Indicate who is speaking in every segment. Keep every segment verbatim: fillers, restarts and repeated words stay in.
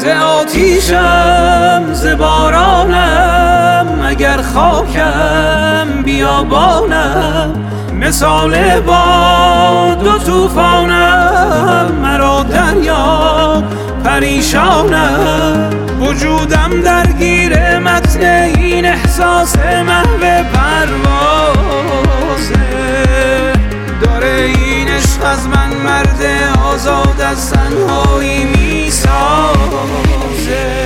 Speaker 1: ز آتیشم ز بارانم، اگر خاکم بیابانم، مثال باد و طوفانم، مرا دریا پریشانم. وجودم درگیر متن این احساس محو پروازه، داره این عشق از من مرد آزاد از تنهایی میسازه.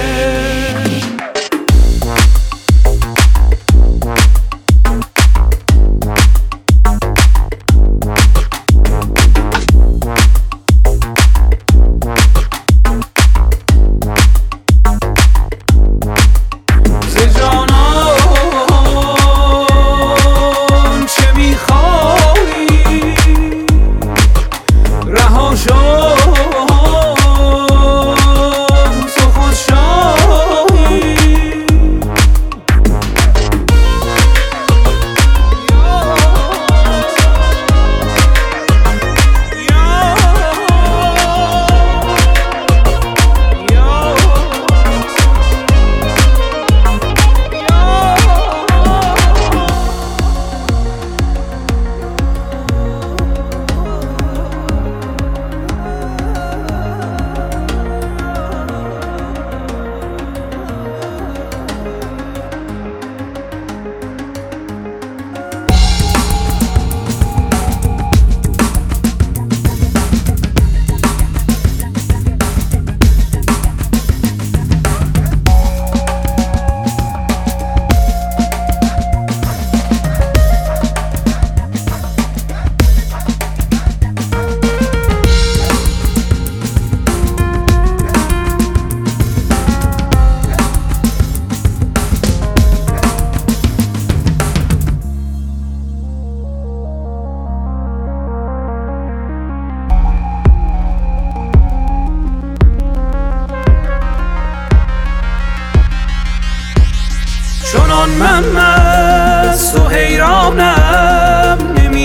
Speaker 1: چنان من مست و حیرانم،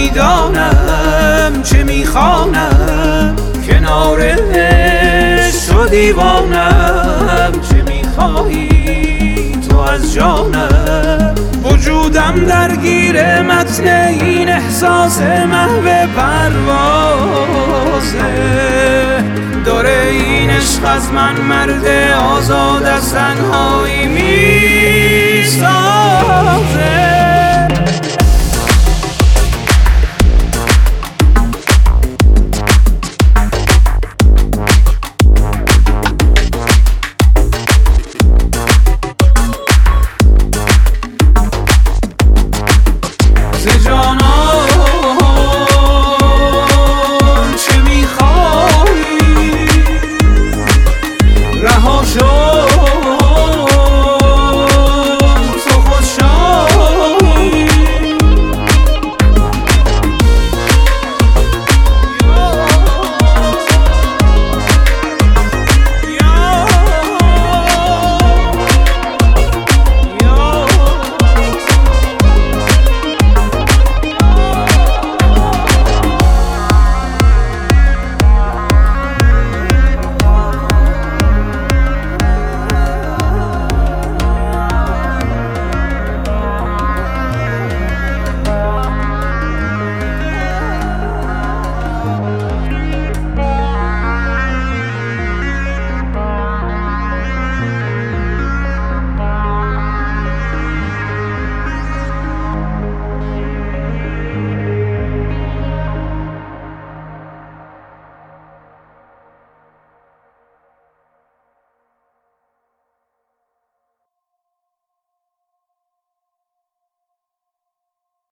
Speaker 1: نمیدانم چه میخوانم، کنار عشق و دیوانم، چه میخواهی تو از جانم. وجودم درگیر متن این احساس محو پروازه، داره این عشق از من مرد آزاد از تنهایی میسازه.